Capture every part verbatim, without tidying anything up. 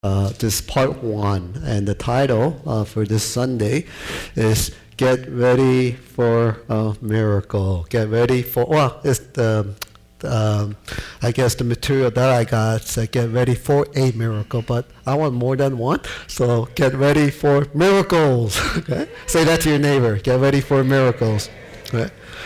Uh, this is part one, and the title uh, for this Sunday is "Get Ready for a Miracle." Get ready for well, it's the um, I guess the material that I got said "Get ready for a miracle," but I want more than one, so get ready for miracles. Okay, say that to your neighbor. Get ready for miracles. Okay.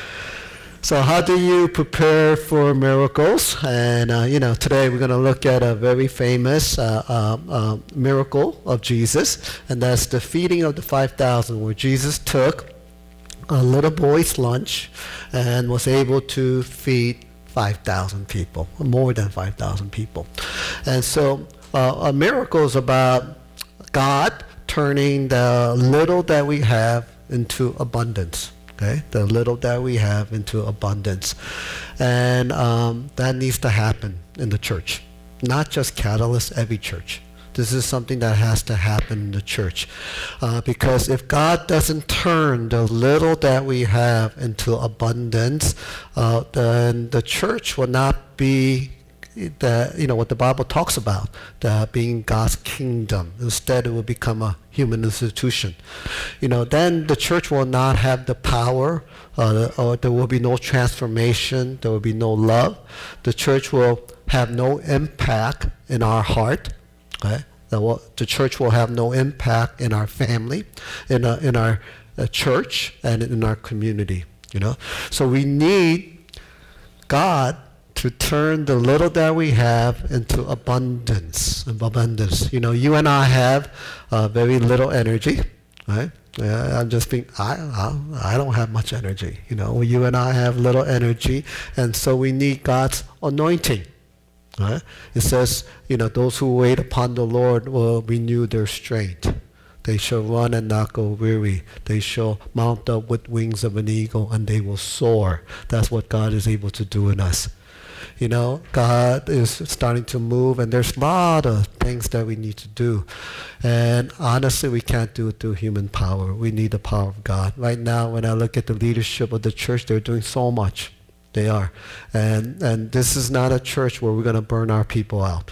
So how do you prepare for miracles? And, uh, you know, today we're going to look at a very famous uh, uh, uh, miracle of Jesus, and that's the feeding of the five thousand, where Jesus took a little boy's lunch and was able to feed five thousand people, more than five thousand people. And so uh, a miracle is about God turning the little that we have into abundance. Okay, the little that we have into abundance. And um, that needs to happen in the church. Not just Catalyst, every church. This is something that has to happen in the church. Uh, because if God doesn't turn the little that we have into abundance, uh, then the church will not be the, you know, what the Bible talks about, the being God's kingdom. Instead, it will become a human institution. You know, then the church will not have the power, uh, or there will be no transformation, there will be no love. The church will have no impact in our heart. Okay? The, will, the church will have no impact in our family, in, a, in our uh, church, and in our community. You know, so we need God to turn the little that we have into abundance. Abundance. You know, you and I have uh, very little energy, right? Yeah, I'm just being, I, I, I don't have much energy. You know, you and I have little energy, and so we need God's anointing. Right? It says, you know, those who wait upon the Lord will renew their strength. They shall run and not go weary. They shall mount up with wings of an eagle, and they will soar. That's what God is able to do in us. You know, God is starting to move, and there's a lot of things that we need to do. And honestly, we can't do it through human power. We need the power of God. Right now, when I look at the leadership of the church, they're doing so much. They are. And and this is not a church where we're going to burn our people out.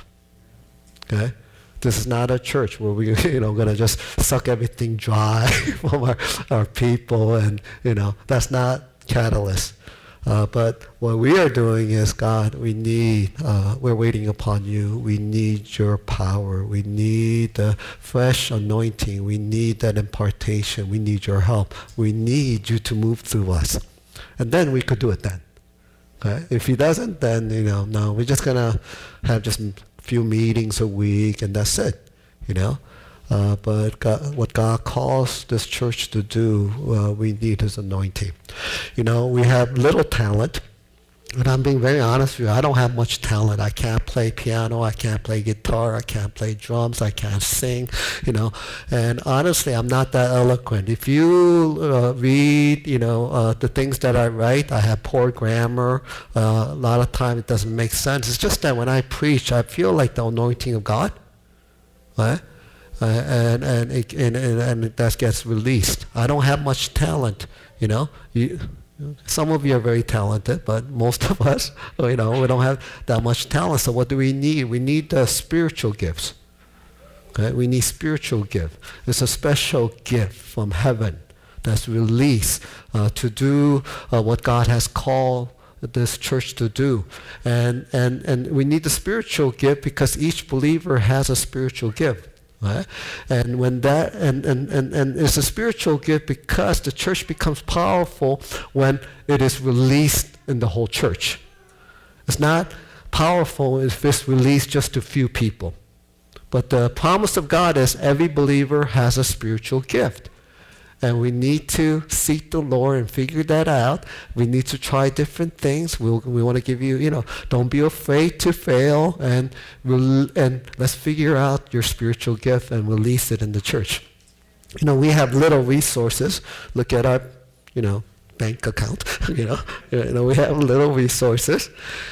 Okay? This is not a church where we're, you know, going to just suck everything dry from our, our people. And, you know, that's not Catalyst. Uh, but what we are doing is, God, we need, uh, we're waiting upon you. We need your power. We need the fresh anointing. We need that impartation. We need your help. We need you to move through us. And then we could do it then. Okay? If he doesn't, then, you know, no, we're just going to have just a few meetings a week, and that's it, you know. Uh, but God, what God calls this church to do, uh, we need his anointing. You know, we have little talent, and I'm being very honest with you. I don't have much talent. I can't play piano. I can't play guitar. I can't play drums. I can't sing, you know. And honestly, I'm not that eloquent. If you uh, read, you know, uh, the things that I write, I have poor grammar. Uh, a lot of time it doesn't make sense. It's just that when I preach, I feel like the anointing of God, right? Uh, and and, it, and and and that gets released. I don't have much talent, you know. You, some of you are very talented, but most of us, you know, we don't have that much talent. So what do we need? We need the spiritual gifts. Okay, we need spiritual gift. It's a special gift from heaven that's released uh, to do uh, what God has called this church to do. And and and we need the spiritual gift because each believer has a spiritual gift. Right? And when that and, and, and, and it's a spiritual gift because the church becomes powerful when it is released in the whole church. It's not powerful if it's released just to few people. But the promise of God is every believer has a spiritual gift. And we need to seek the Lord and figure that out. We need to try different things. We'll, we want to give you, you know, don't be afraid to fail. And, we'll, and let's figure out your spiritual gift and release it in the church. You know, we have little resources. Look at our, you know, bank account. you know, you know, we have little resources.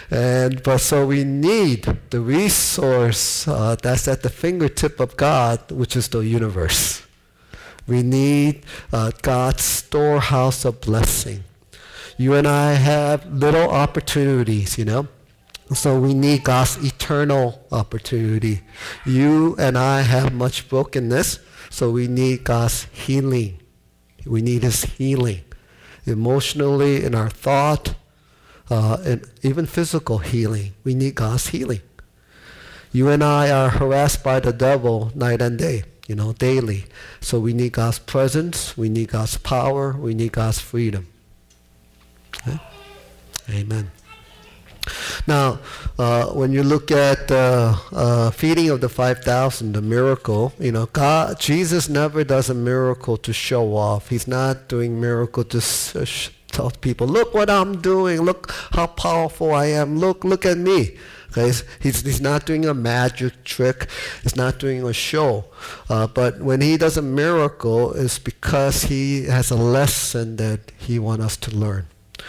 And but so we need the resource uh, that's at the fingertip of God, which is the universe. We need uh, God's storehouse of blessing. You and I have little opportunities, you know. So we need God's eternal opportunity. You and I have much brokenness, so we need God's healing. We need His healing. Emotionally, in our thought, uh, and even physical healing. We need God's healing. You and I are harassed by the devil night and day, you know, daily. So we need God's presence, we need God's power, we need God's freedom. Okay? Amen. Now, uh, when you look at the uh, uh, feeding of the five thousand, the miracle, you know, God, Jesus never does a miracle to show off. He's not doing miracle to uh, sh- tell people, look what I'm doing, look how powerful I am, look, look at me. Okay, he's, he's not doing a magic trick. He's not doing a show. Uh, but when he does a miracle, it's because he has a lesson that he wants us to learn.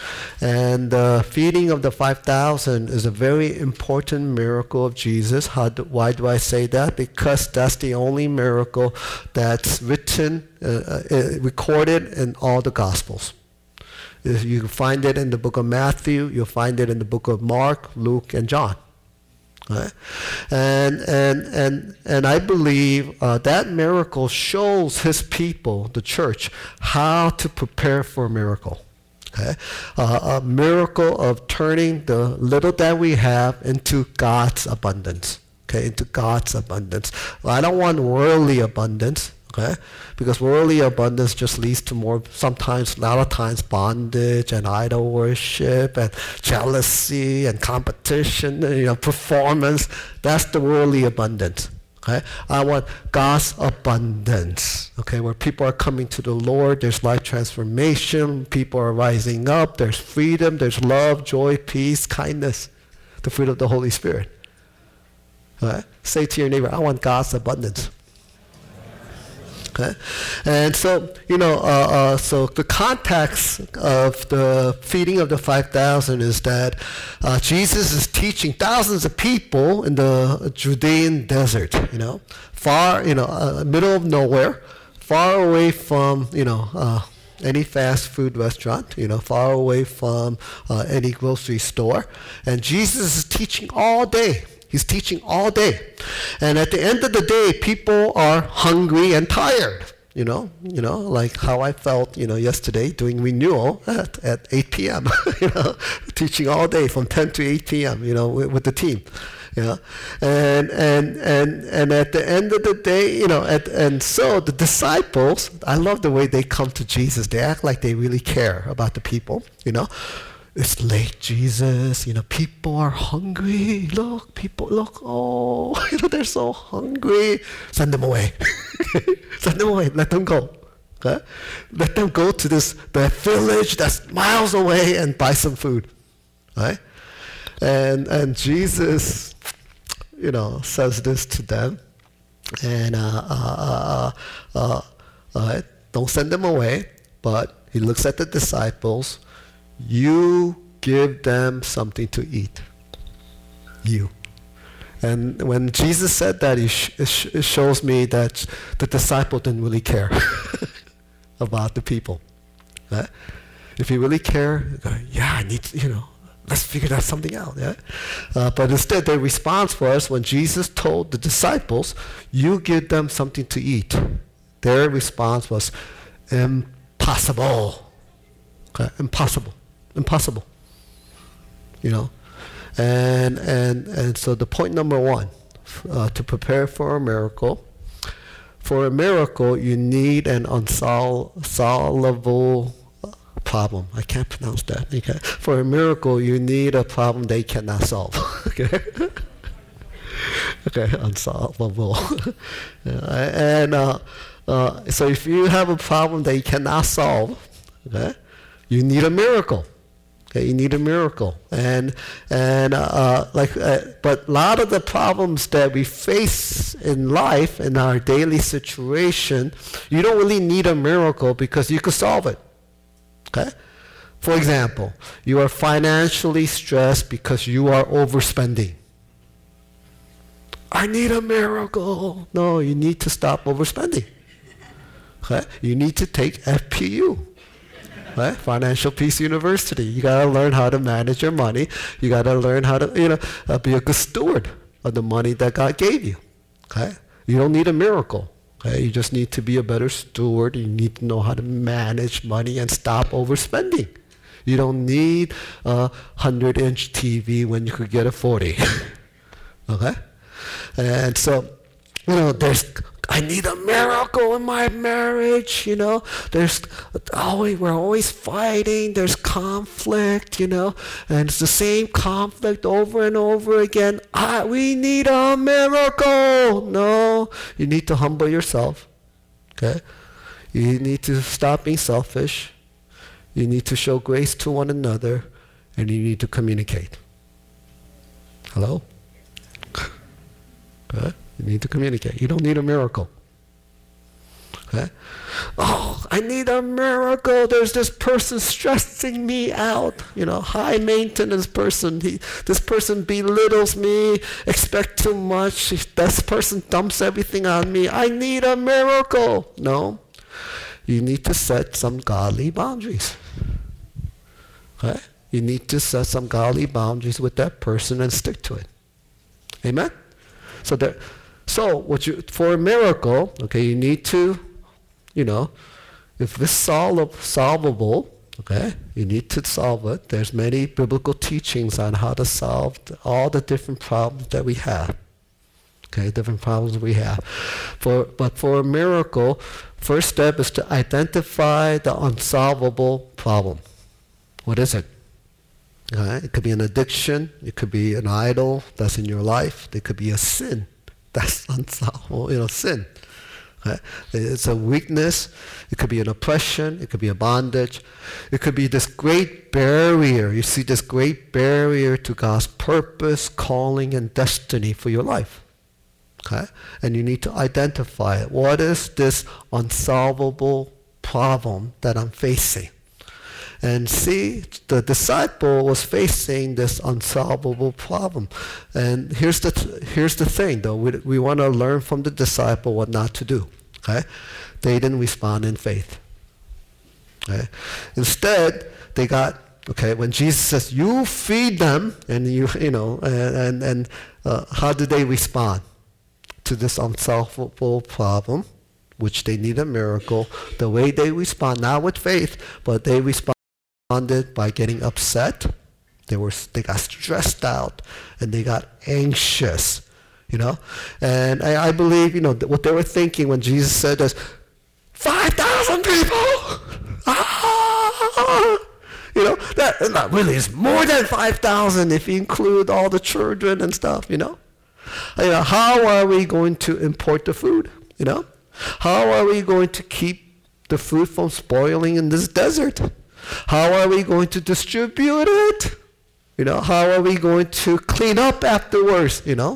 And the feeding of the five thousand is a very important miracle of Jesus. How do, why do I say that? Because that's the only miracle that's written, uh, uh, recorded in all the Gospels. You can find it in the book of Matthew. You'll find it in the book of Mark, Luke, and John. Right? And, and, and, and I believe uh, that miracle shows his people, the church, how to prepare for a miracle. Okay? Uh, a miracle of turning the little that we have into God's abundance. Okay, into God's abundance. Well, I don't want worldly abundance. Okay, because worldly abundance just leads to more, sometimes, a lot of times, bondage and idol worship and jealousy and competition, you know, performance. That's the worldly abundance. Okay, I want God's abundance. Okay, where people are coming to the Lord, there's life transformation, people are rising up, there's freedom, there's love, joy, peace, kindness, the fruit of the Holy Spirit. Okay? Say to your neighbor, I want God's abundance. Okay, and so you know, uh, uh, so the context of the feeding of the five thousand is that uh, Jesus is teaching thousands of people in the Judean desert. You know, far, you know, uh, middle of nowhere, far away from you know uh, any fast food restaurant. You know, far away from uh, any grocery store, and Jesus is teaching all day. He's teaching all day. And at the end of the day, people are hungry and tired. You know, you know, like how I felt, you know, yesterday doing renewal at, at eight p.m., you know, teaching all day from ten to eight p.m., you know, with, with the team. You know, and, and, and, and at the end of the day, you know, at, and so the disciples, I love the way they come to Jesus. They act like they really care about the people, you know. It's late, Jesus. You know, people are hungry. Look, people, look. Oh, you know, they're so hungry. Send them away. Send them away. Let them go. Okay? Let them go to this the village that's miles away and buy some food. Right? And and Jesus, you know, says this to them. And uh, uh, uh, uh, uh, don't send them away. But he looks at the disciples. You give them something to eat. You. And when Jesus said that, it, sh- it, sh- it shows me that the disciple didn't really care about the people. Right? If he really cared, yeah, I need to, you know, let's figure that something out. Yeah? Uh, but instead, their response was when Jesus told the disciples, you give them something to eat. Their response was, impossible. Okay? Impossible. Impossible. You know? And and and so the point number one, uh, to prepare for a miracle, for a miracle you need an unsolvable problem. I can't pronounce that. Okay? For a miracle you need a problem they cannot solve. Okay? Okay, unsolvable. Yeah, and uh, uh, so if you have a problem that you cannot solve, okay, you need a miracle. Okay, you need a miracle, and and uh, like, uh, but a lot of the problems that we face in life, in our daily situation, you don't really need a miracle because you could solve it. Okay, for example, you are financially stressed because you are overspending. I need a miracle. No, you need to stop overspending. Okay, you need to take F P U. right? Financial Peace University. You got to learn how to manage your money. You got to learn how to, you know, uh, be a good steward of the money that God gave you. Okay? You don't need a miracle. Okay? You just need to be a better steward. You need to know how to manage money and stop overspending. You don't need a hundred-inch T V when you could get a forty. Okay? And so, you know, there's, I need a miracle in my marriage, you know. There's always, we're always fighting. There's conflict, you know. And it's the same conflict over and over again. I, we need a miracle. No, you need to humble yourself, okay? You need to stop being selfish. You need to show grace to one another, and you need to communicate. Hello? Okay? You need to communicate. You don't need a miracle. Okay? Oh, I need a miracle. There's this person stressing me out. You know, high maintenance person. He, this person belittles me, expect too much. This person dumps everything on me. I need a miracle. No. You need to set some godly boundaries. Okay? You need to set some godly boundaries with that person and stick to it. Amen? So there, so what you, for a miracle, okay, you need to, you know, if it's solve, solvable, okay, you need to solve it. There's many biblical teachings on how to solve all the different problems that we have. Okay, different problems we have. For, but for a miracle, first step is to identify the unsolvable problem. What is it? Okay? It could be an addiction. It could be an idol that's in your life. It could be a sin that's unsolvable, you know, sin. Okay? It's a weakness. It could be an oppression. It could be a bondage. It could be this great barrier. You see this great barrier to God's purpose, calling, and destiny for your life. Okay? And you need to identify it. What is this unsolvable problem that I'm facing? And see, the disciple was facing this unsolvable problem. And here's the th- here's the thing, though. We, we want to learn from the disciple what not to do. Okay? They didn't respond in faith. Okay? Instead, they got, okay, when Jesus says, you feed them, and you, you know, and, and, and uh, how do they respond to this unsolvable problem, which they need a miracle? The way they respond, not with faith, but they responded by getting upset. They were, they got stressed out, and they got anxious, you know. And I, I believe, you know, what they were thinking when Jesus said this, five thousand people! Ah! You know, that, that really is more than five thousand if you include all the children and stuff, you know. You know, how are we going to import the food, you know? How are we going to keep the food from spoiling in this desert? How are we going to distribute it? You know, how are we going to clean up afterwards, you know?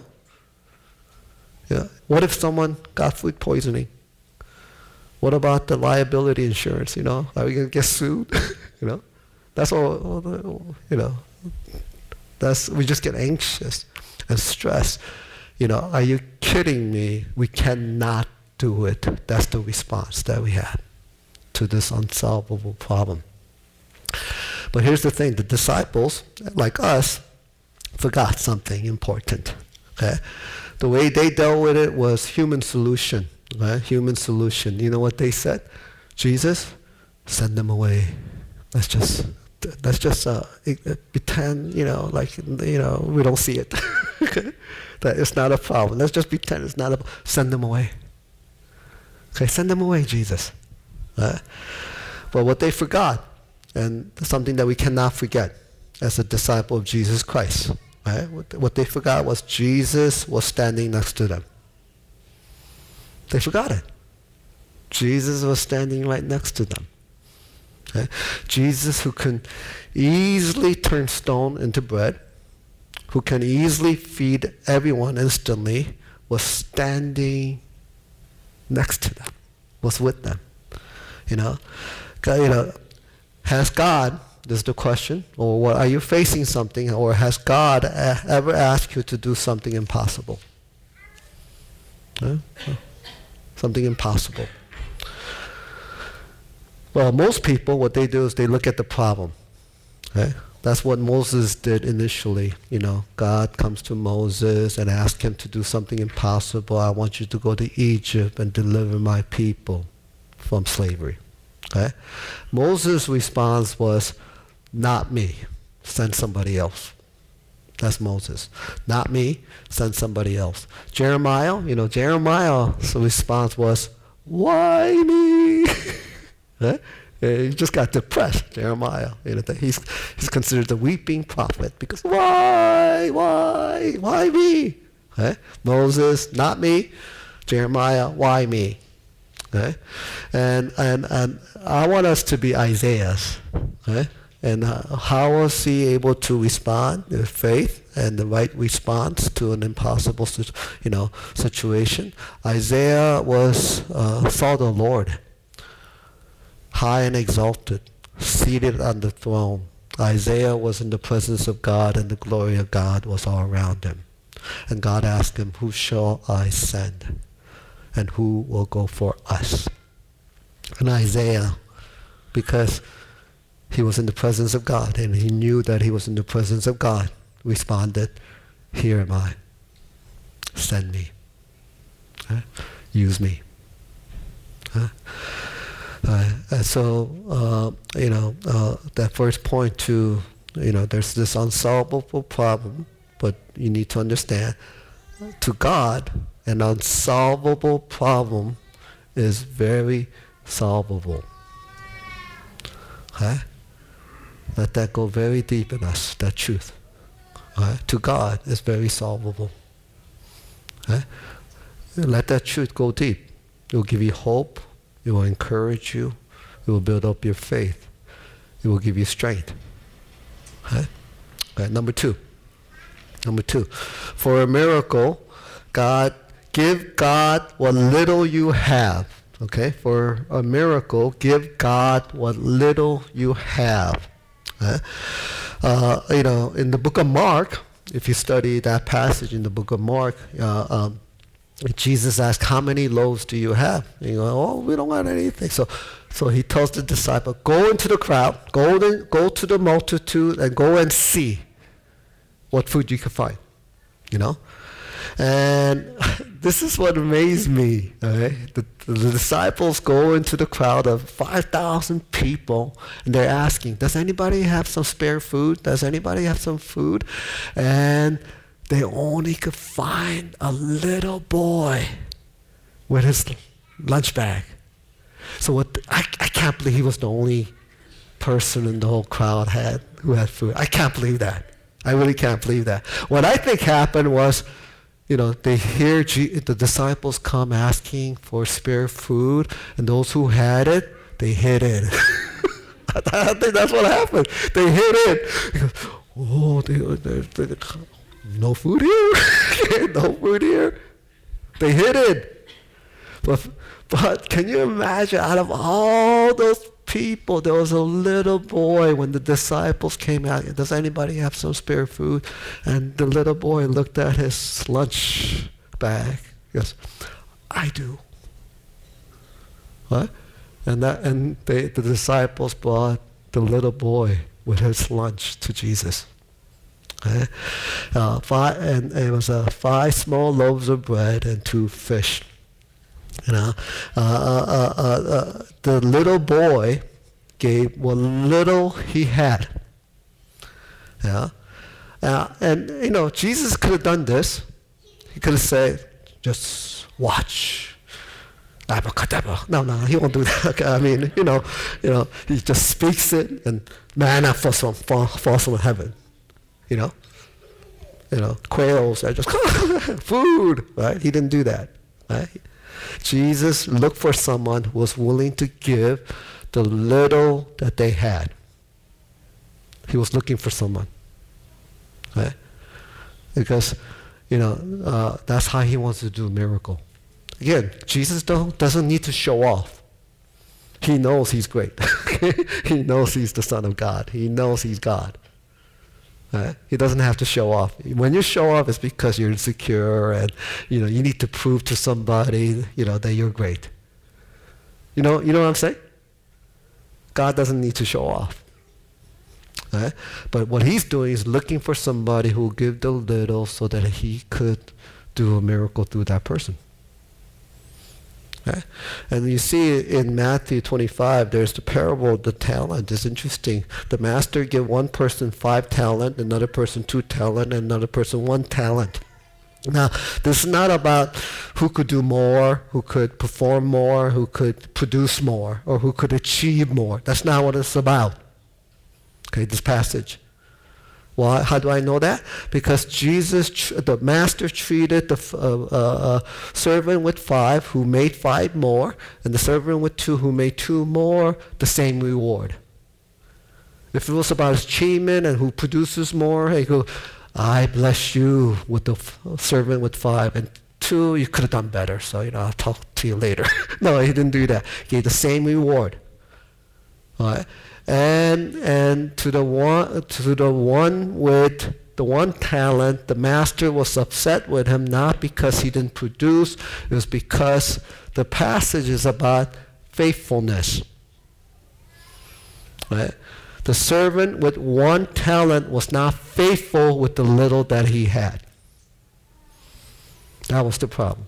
Yeah. What if someone got food poisoning? What about the liability insurance, you know? Are we going to get sued? You know? That's all, all the, you know, that's, we just get anxious and stressed. You know, are you kidding me? We cannot do it. That's the response that we had to this unsolvable problem. But here's the thing, the disciples, like us, forgot something important. Okay? The way they dealt with it was human solution. Okay? Human solution. You know what they said? Jesus, send them away. Let's just let's just uh, pretend, you know, like, you know, we don't see it. That it's not a problem. Let's just pretend it's not a problem. Send them away. Okay, send them away, Jesus. Uh, but what they forgot, and something that we cannot forget as a disciple of Jesus Christ, right? What, what they forgot was Jesus was standing next to them. They forgot it. Jesus was standing right next to them. Okay? Jesus, who can easily turn stone into bread, who can easily feed everyone instantly, was standing next to them, was with them. You know, you know, has God, this is the question, or what, are you facing something, or has God a- ever asked you to do something impossible? Huh? Something impossible. Well, most people, what they do is they look at the problem. Okay? That's what Moses did initially. You know, God comes to Moses and asks him to do something impossible. I want you to go to Egypt and deliver my people from slavery. Okay? Moses' response was, not me, send somebody else. That's Moses. Not me, send somebody else. Jeremiah, you know, Jeremiah's response was, why me? Right? He just got depressed, Jeremiah. You know, he's, he's considered the weeping prophet because why, why, why me? Okay? Moses, not me. Jeremiah, why me? Okay? And, and, and I want us to be Isaiahs. Okay? And uh, how was he able to respond with faith and the right response to an impossible, you know, situation? Isaiah was uh, saw the Lord, high and exalted, seated on the throne. Isaiah was in the presence of God, and the glory of God was all around him. And God asked him, "Who shall I send? And who will go for us?" And Isaiah, because he was in the presence of God, and he knew that he was in the presence of God, responded, "Here am I. Send me. Huh? Use me." Huh? Uh, and so, uh, you know, uh, that first point to, you know, there's this unsolvable problem, but you need to understand, to God, an unsolvable problem is very solvable. Okay? Let that go very deep in us, that truth. Right? To God, it's very solvable. Right? Let that truth go deep. It will give you hope. It will encourage you. It will build up your faith. It will give you strength. Right? Right, number two. Number two. For a miracle, God, give God what little you have. Okay? For a miracle, give God what little you have. Uh, uh, you know, in the book of Mark, if you study that passage in the book of Mark, uh, um, Jesus asked, "How many loaves do you have?" And you go, "Oh, we don't have anything." So, so he tells the disciple, "Go into the crowd, go to, go to the multitude, and go and see what food you can find." You know, and this is what amazed me. Okay? The, the disciples go into the crowd of five thousand people, and they're asking, "Does anybody have some spare food? Does anybody have some food?" And they only could find a little boy with his lunch bag. So what the, I, I can't believe he was the only person in the whole crowd had who had food. I can't believe that. I really can't believe that. What I think happened was, you know, they hear G- the disciples come asking for spare food, and those who had it, they hid it. I think that's what happened. They hid it. Because, oh, they, they, they, no food here. No food here. They hid it. But, but can you imagine, out of all those people, there was a little boy when the disciples came out. "Does anybody have some spare food?" And the little boy looked at his lunch bag. He goes, "I do." What? And that, and they, the disciples brought the little boy with his lunch to Jesus. Okay? Uh, five, and it was uh, five small loaves of bread and two fish. You know, uh, uh, uh, uh, the little boy gave what little he had. Yeah, uh, and you know, Jesus could have done this. He could have said, "Just watch, abracadabra." No, no, he won't do that. Okay, I mean, you know, you know, he just speaks it, and manna falls from falls from heaven. You know, you know, quails are just food, right? He didn't do that, right? Jesus looked for someone who was willing to give the little that they had. He was looking for someone, right? Because, you know, uh, that's how he wants to do a miracle. Again, Jesus don't, doesn't need to show off. He knows he's great. He knows he's the Son of God. He knows he's God. Right? He doesn't have to show off. When you show off, it's because you're insecure and, you know, you need to prove to somebody, you know, that you're great. You know, you know what I'm saying? God doesn't need to show off. Right? But what he's doing is looking for somebody who will give the little so that he could do a miracle through that person. Right? And you see in Matthew twenty-five, there's the parable of the talent. It's interesting. The master gave one person five talent, another person two talent, and another person one talent. Now, this is not about who could do more, who could perform more, who could produce more, or who could achieve more. That's not what it's about. Okay, this passage. Why? How do I know that? Because Jesus, tr- the master treated the uh, uh, uh, servant with five who made five more, and the servant with two who made two more, the same reward. If it was about achievement and who produces more, he go, I bless you with the f- servant with five, and two, you could have done better, so you know, I'll talk to you later. No, he didn't do that. He gave the same reward. All right? And and to the one to the one with the one talent, the master was upset with him, not because he didn't produce, it was because the passage is about faithfulness. Right? The servant with one talent was not faithful with the little that he had. That was the problem.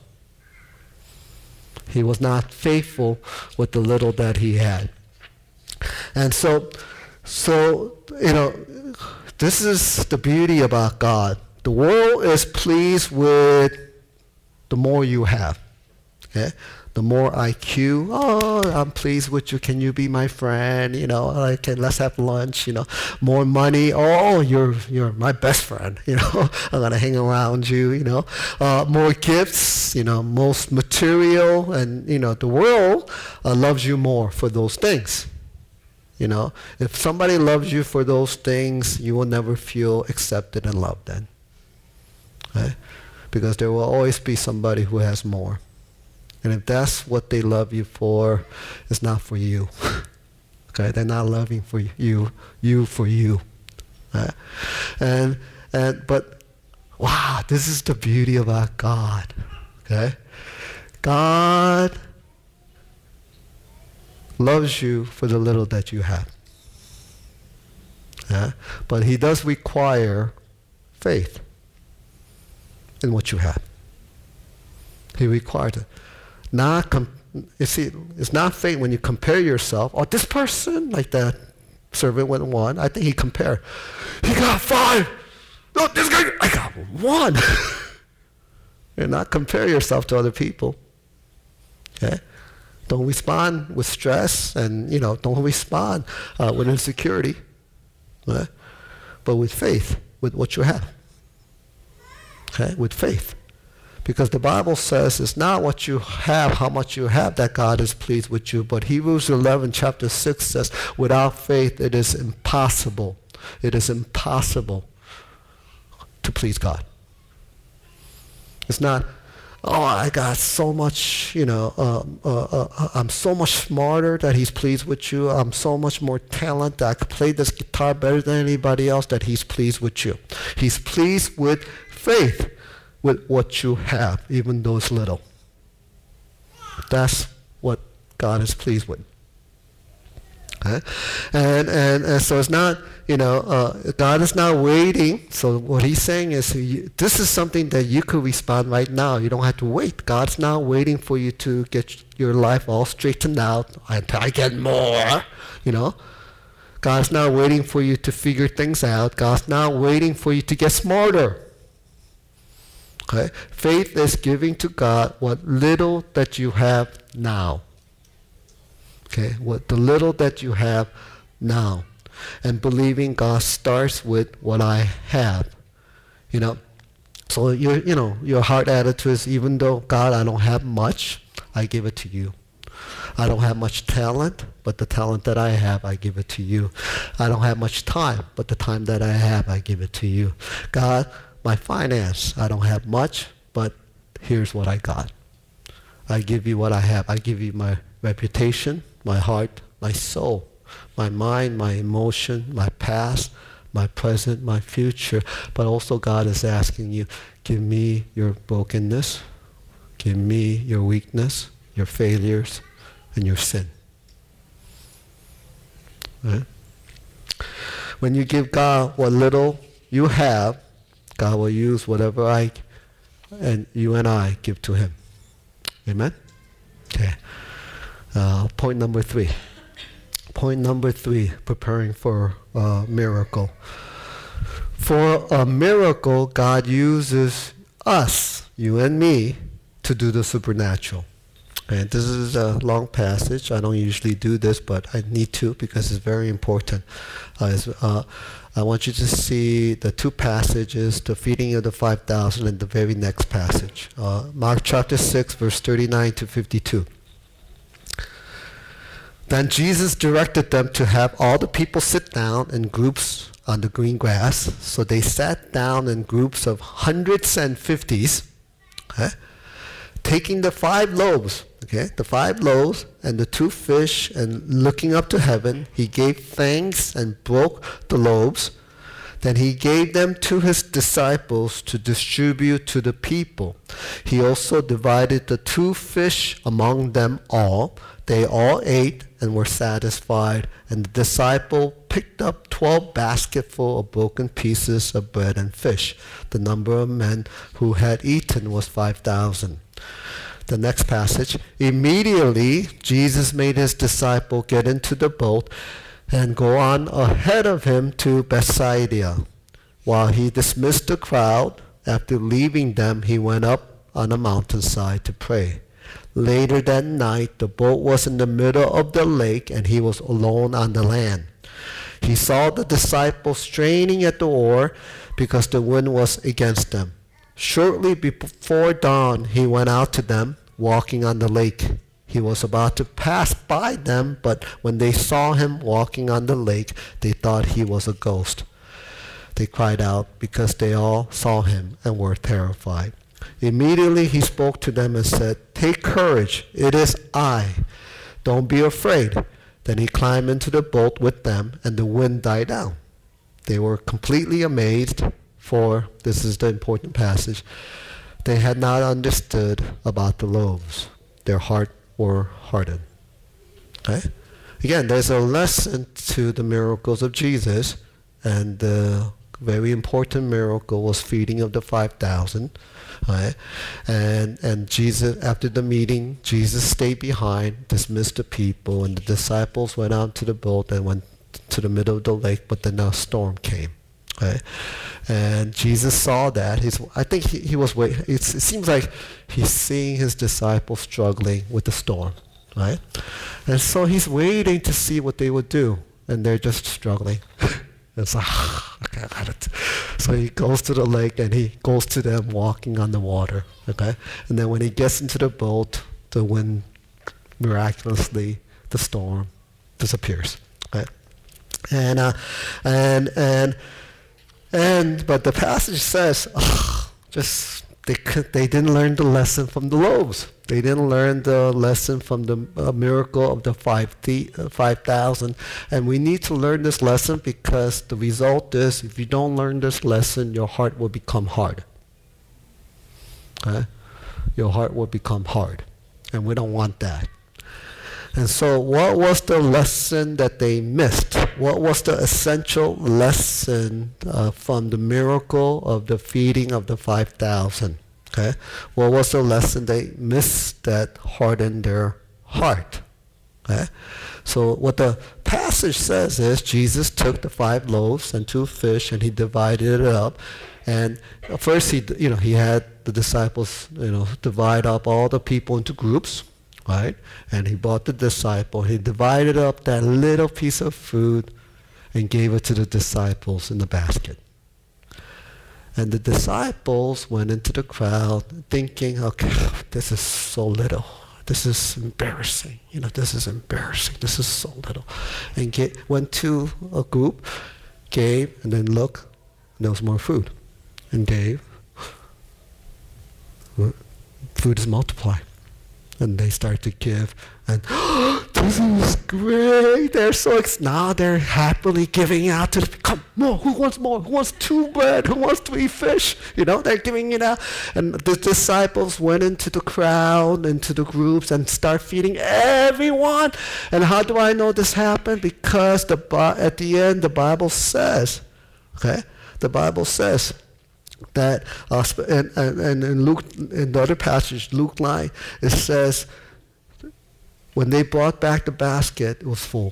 He was not faithful with the little that he had. And so, so, you know, this is the beauty about God. The world is pleased with the more you have. Okay? The more I Q, oh, I'm pleased with you. Can you be my friend? You know, like, let's have lunch. You know, more money. Oh, you're you're my best friend. You know, I'm gonna hang around you. You know, uh, more gifts. You know, most material, and you know, the world uh, loves you more for those things. You know, if somebody loves you for those things, you will never feel accepted and loved then. Right? Because there will always be somebody who has more. And if that's what they love you for, it's not for you. Okay? They're not loving for you, you for you. Right? And and but wow, this is the beauty about God. Okay? God loves you for the little that you have. Yeah? But he does require faith in what you have. He requires it. Not com- you see, it's not faith when you compare yourself. Oh, this person, like that servant went one. I think he compared. He got five. No, this guy, I got one. You're not compare yourself to other people. Okay? Don't respond with stress, and you know, don't respond uh, with insecurity, right? But with faith, with what you have. Okay, with faith, because the Bible says it's not what you have, how much you have, that God is pleased with you. But Hebrews eleven, chapter six says, without faith, it is impossible. It is impossible to please God. It's not. Oh, I got so much, you know, uh, uh, uh, I'm so much smarter that he's pleased with you. I'm so much more talented. I could play this guitar better than anybody else, that he's pleased with you. He's pleased with faith, with what you have, even though it's little. That's what God is pleased with. Okay? And, and, and so it's not, you know, uh, God is not waiting. So what he's saying is, you, this is something that you could respond right now. You don't have to wait. God's not waiting for you to get your life all straightened out until I get more, you know. God's not waiting for you to figure things out. God's not waiting for you to get smarter. Okay? Faith is giving to God what little that you have now. Okay, what the little that you have now. And believing God starts with what I have. You know, so your you know, your heart attitude is, even though God, I don't have much, I give it to you. I don't have much talent, but the talent that I have, I give it to you. I don't have much time, but the time that I have, I give it to you. God, my finance, I don't have much, but here's what I got. I give you what I have. I give you my reputation, my heart, my soul, my mind, my emotion, my past, my present, my future. But also God is asking you, give me your brokenness, give me your weakness, your failures, and your sin. Right? When you give God what little you have, God will use whatever I and you and I give to him. Amen? Okay. Uh, point number three. Point number three, preparing for a miracle. For a miracle, God uses us, you and me, to do the supernatural. And this is a long passage. I don't usually do this, but I need to because it's very important. Uh, it's, uh, I want you to see the two passages, the feeding of the five thousand and the very next passage. Uh, Mark chapter six, verse thirty-nine to fifty-two. Then Jesus directed them to have all the people sit down in groups on the green grass. So they sat down in groups of hundreds and fifties, okay? Taking the five loaves, okay, the five loaves and the two fish, and looking up to heaven, he gave thanks and broke the loaves. Then he gave them to his disciples to distribute to the people. He also divided the two fish among them all. They all ate and were satisfied, and the disciple picked up twelve basketfuls of broken pieces of bread and fish. The number of men who had eaten was five thousand. The next passage. Immediately, Jesus made his disciple get into the boat and go on ahead of him to Bethsaida. While he dismissed the crowd, after leaving them, he went up on a mountainside to pray. Later that night, the boat was in the middle of the lake, and he was alone on the land. He saw the disciples straining at the oar because the wind was against them. Shortly before dawn, he went out to them, walking on the lake. He was about to pass by them, but when they saw him walking on the lake, they thought he was a ghost. They cried out because they all saw him and were terrified. Immediately he spoke to them and said, "Take courage, it is I. Don't be afraid." Then he climbed into the boat with them, and the wind died down. They were completely amazed, for, this is the important passage, they had not understood about the loaves. Their heart were hardened. Okay? Again, there's a lesson to the miracles of Jesus, and the very important miracle was feeding of the five thousand. Right? And and Jesus, after the meeting, Jesus stayed behind, dismissed the people, and the disciples went out to the boat and went to the middle of the lake, but then a storm came. Right? And Jesus saw that. He's, I think he, he was wait. It's, it seems like he's seeing his disciples struggling with the storm, right? And so he's waiting to see what they would do, and they're just struggling. It's like, okay, I got it. So he goes to the lake and he goes to them walking on the water. Okay, and then when he gets into the boat, the wind miraculously, the storm disappears. Okay, and uh, and and. And but the passage says, oh, just they could, they didn't learn the lesson from the loaves. They didn't learn the lesson from the uh, miracle of the five th- uh, five thousand. And we need to learn this lesson because the result is, if you don't learn this lesson, your heart will become hard. Okay? Your heart will become hard, and we don't want that. And so what was the lesson that they missed? What was the essential lesson uh, from the miracle of the feeding of the five thousand? Okay? What was the lesson they missed that hardened their heart? Okay? So what the passage says is Jesus took the five loaves and two fish and he divided it up. And first he, you know, he had the disciples, you know, divide up all the people into groups. Right? And he brought the disciple. He divided up that little piece of food and gave it to the disciples in the basket. And the disciples went into the crowd thinking, okay, this is so little. This is embarrassing. You know, this is embarrassing. This is so little. And get, went to a group, gave, and then look, and there was more food. And gave. Food is multiplied. And they start to give. And this is great. They're so excited. Now they're happily giving out to the people. Come, more. Who wants more? Who wants two bread? Who wants three fish? You know, they're giving it out. And the disciples went into the crowd, into the groups, and start feeding everyone. And how do I know this happened? Because the at the end, the Bible says, okay, the Bible says, that uh, and, and, and in Luke, in the other passage, Luke nine, it says, when they brought back the basket, it was full.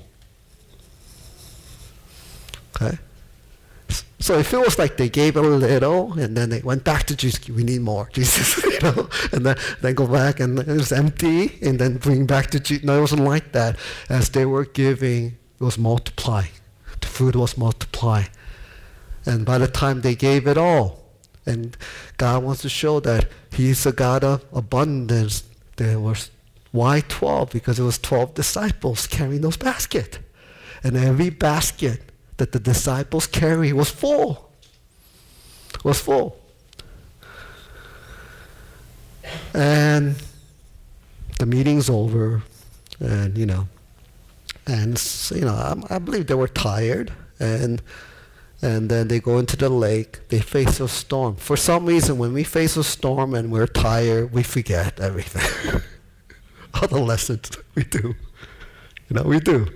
Okay? So if it was like they gave a little, and then they went back to Jesus, we need more, Jesus, you know, and then they go back and it was empty, and then bring back to Jesus. No, it wasn't like that. As they were giving, it was multiplying. The food was multiplying. And by the time they gave it all, and God wants to show that He's a God of abundance. There was, why twelve? Because it was twelve disciples carrying those baskets. And every basket that the disciples carried was full. Was full. And the meeting's over. And, you know, and, you know, I, I believe they were tired. And And then they go into the lake. They face a storm. For some reason, when we face a storm and we're tired, we forget everything. All the lessons we do. You know, we do.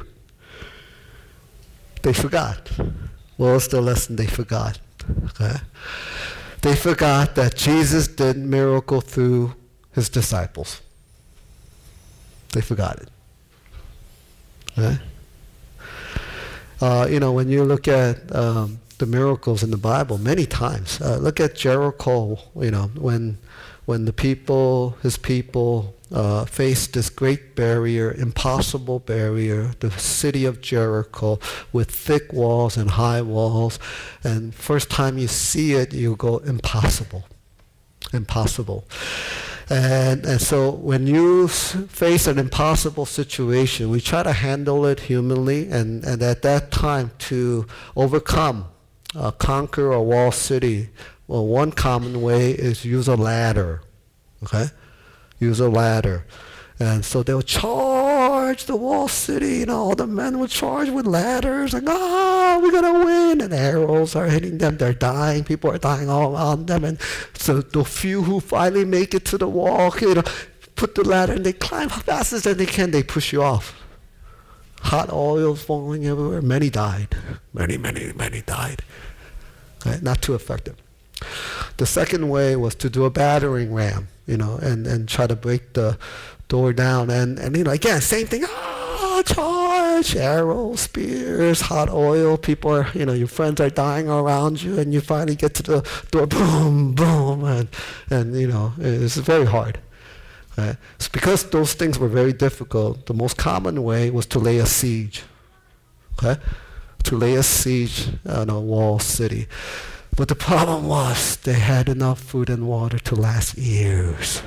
They forgot. What was the lesson they forgot? Okay? They forgot that Jesus did miracle through His disciples. They forgot it. Okay? Uh, you know, when you look at um, the miracles in the Bible, many times, uh, look at Jericho, you know, when when the people, his people, uh, faced this great barrier, impossible barrier, the city of Jericho, with thick walls and high walls, and first time you see it, you go, impossible, impossible. And, and so when you s- face an impossible situation, we try to handle it humanly, and, and at that time to overcome, uh, conquer a walled city, well, one common way is use a ladder, okay? Use a ladder. And so they'll charge the walled city, you know, all the men would charge with ladders, like, ah, we're going to win, and arrows are hitting them, they're dying, people are dying all around them, and so the few who finally make it to the wall, you know, put the ladder and they climb as fast as they can, they push you off. Hot oil falling everywhere, many died, many, many, many died. Okay? Not too effective. The second way was to do a battering ram, you know, and, and try to break the door down, and, and you know, again, same thing, ah, charge, arrows, spears, hot oil, people are, you know, your friends are dying around you, and you finally get to the door, boom, boom, and, and you know, it's very hard. Right? It's because those things were very difficult. The most common way was to lay a siege, okay? To lay a siege on a walled city. But the problem was they had enough food and water to last years.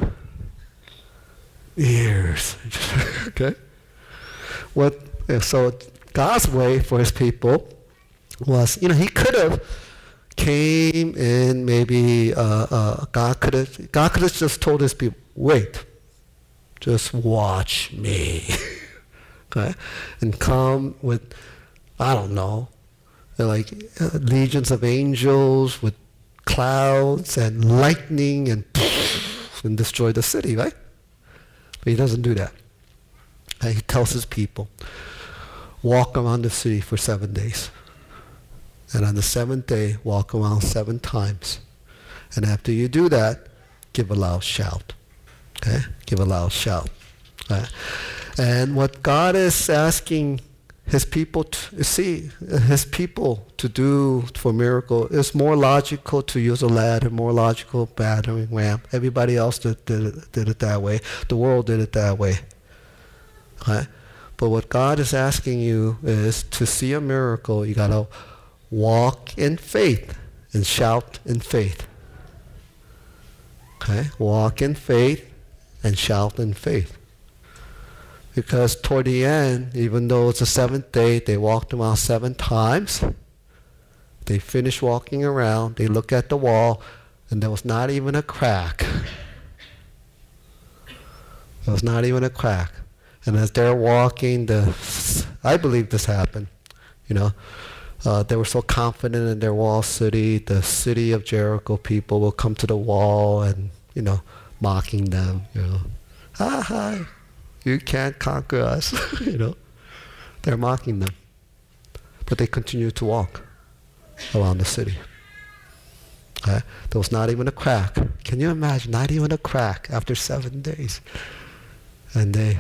Years. Okay? What, so God's way for His people was, you know, He could have came in maybe, uh, uh, God could have God could have just told His people, wait, just watch me. Okay? And come with, I don't know, like uh, legions of angels with clouds and lightning and and destroy the city, right? But He doesn't do that. And He tells His people, walk around the city for seven days. And on the seventh day, walk around seven times. And after you do that, give a loud shout. Okay? Give a loud shout. Okay? And what God is asking His people to see, His people to do for miracle is more logical to use a ladder, more logical battering ram. Everybody else did, did, it, did it that way. The world did it that way. Okay? But what God is asking you is to see a miracle, you got to walk in faith and shout in faith. Okay? Walk in faith and shout in faith. Because toward the end, even though it's the seventh day, they walked around seven times. They finished walking around. They look at the wall, and there was not even a crack. There was not even a crack. And as they're walking, the I believe this happened. You know, uh, they were so confident in their wall city. The city of Jericho people will come to the wall and, you know, mocking them. You know, ah, hi, you can't conquer us. You know, they're mocking them, but they continue to walk around the city. Okay? There was not even a crack. Can you imagine? Not even a crack after seven days. And they,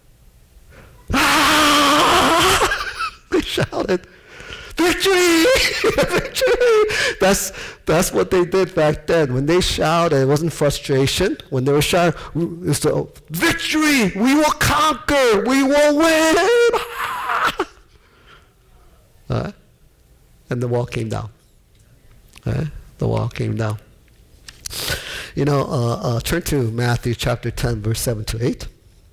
ah! They shouted, victory! Victory! That's, that's what they did back then. When they shouted, it wasn't frustration. When they were shouting, it's the victory! We will conquer! We will win! uh, and the wall came down. Uh, the wall came down. You know, uh, uh, turn to Matthew chapter ten, verse seven to eight.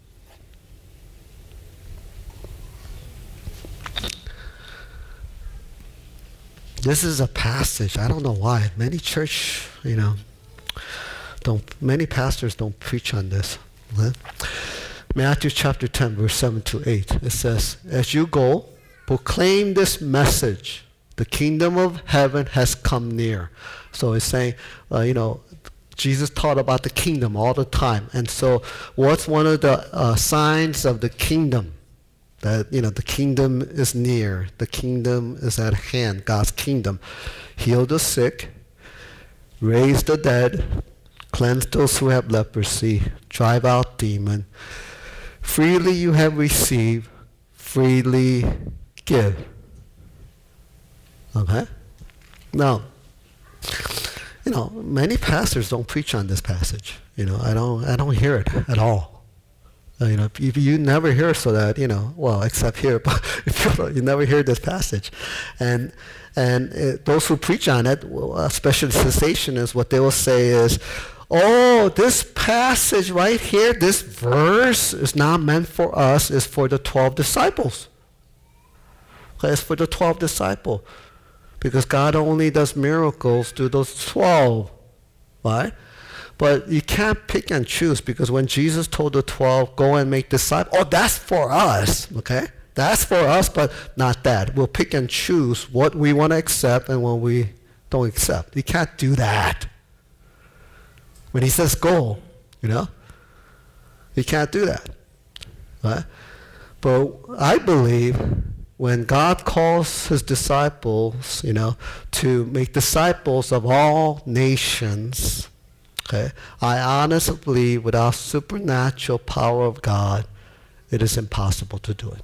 This is a passage, I don't know why. Many church, you know, don't, many pastors don't preach on this. Right? Matthew chapter ten, verse seven to eight. It says, as you go, proclaim this message. The kingdom of heaven has come near. So it's saying, uh, you know, Jesus taught about the kingdom all the time. And so what's one of the uh, signs of the kingdom? That, you know, the kingdom is near. The kingdom is at hand. God's kingdom. Heal the sick. Raise the dead. Cleanse those who have leprosy. Drive out demons. Freely you have received. Freely give. Okay? Now, you know, many pastors don't preach on this passage. You know, I don't, I don't hear it at all. Uh, you know, you, you never hear so that, you know, well, except here, but you never hear this passage. And and it, those who preach on it, well, especially cessationists, what they will say is, oh, this passage right here, this verse is not meant for us, it's for the twelve disciples. Okay, it's for the twelve disciples. Because God only does miracles to those twelve, right? But you can't pick and choose, because when Jesus told the twelve, go and make disciples, oh, that's for us, okay? That's for us, but not that. We'll pick and choose what we want to accept and what we don't accept. You can't do that. When he says go, you know, you can't do that, right? But I believe when God calls his disciples, you know, to make disciples of all nations, okay, I honestly believe without supernatural power of God, it is impossible to do it.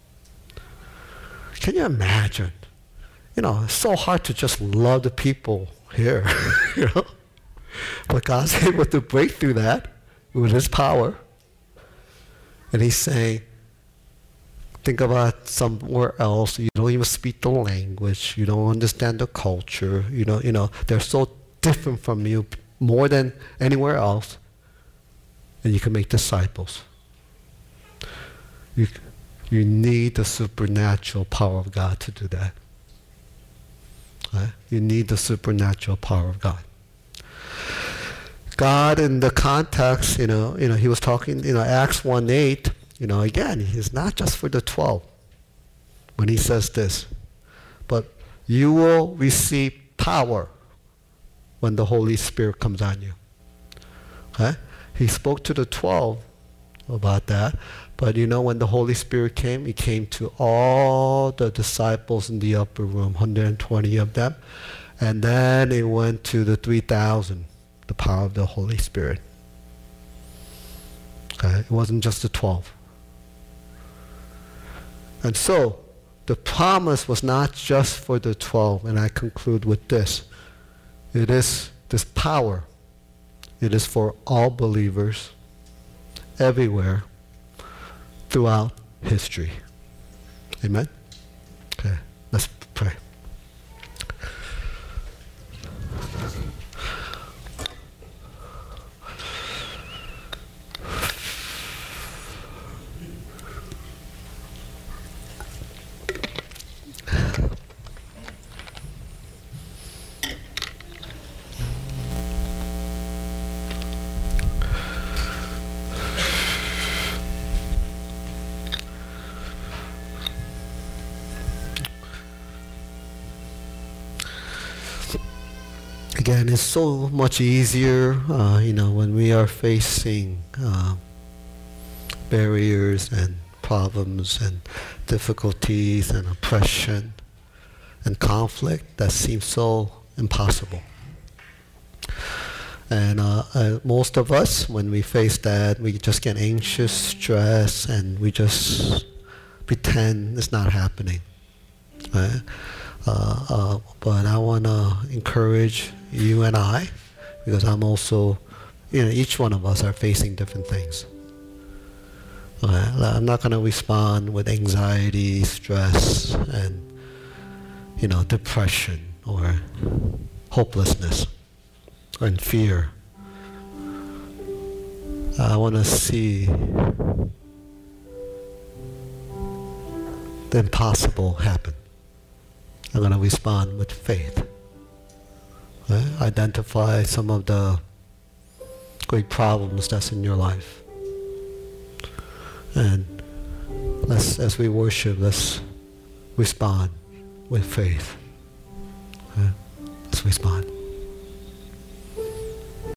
Can you imagine? You know, it's so hard to just love the people here, you know? But God's able to break through that with his power. And he's saying, think about somewhere else. You don't even speak the language. You don't understand the culture. You know, you know, they're so different from you more than anywhere else. And you can make disciples. You, you need the supernatural power of God to do that. Right? You need the supernatural power of God. God, in the context, you know, you know, he was talking, you know, Acts one eight, you know, again, he's not just for the twelve when he says this, but you will receive power when the Holy Spirit comes on you. Okay? He spoke to the twelve about that, but you know, when the Holy Spirit came, he came to all the disciples in the upper room, one hundred twenty of them, and then it went to the three thousand. The power of the Holy Spirit. Okay? It wasn't just the twelve. And so, the promise was not just for the twelve, and I conclude with this. It is this power. It is for all believers, everywhere, throughout history. Amen? Okay, let's pray. again, it's so much easier, uh, you know, when we are facing uh, barriers and problems and difficulties and oppression and conflict that seems so impossible. And uh, uh, most of us, when we face that, we just get anxious, stressed, and we just pretend it's not happening. Right? Uh, uh, but I want to encourage you and I, because I'm also, you know, each one of us are facing different things. Okay? I'm not going to respond with anxiety, stress, and, you know, depression or hopelessness and fear. I want to see the impossible happen. I'm going to respond with faith. Okay? Identify some of the great problems that's in your life. And let's, as we worship, let's respond with faith. Okay? Let's respond.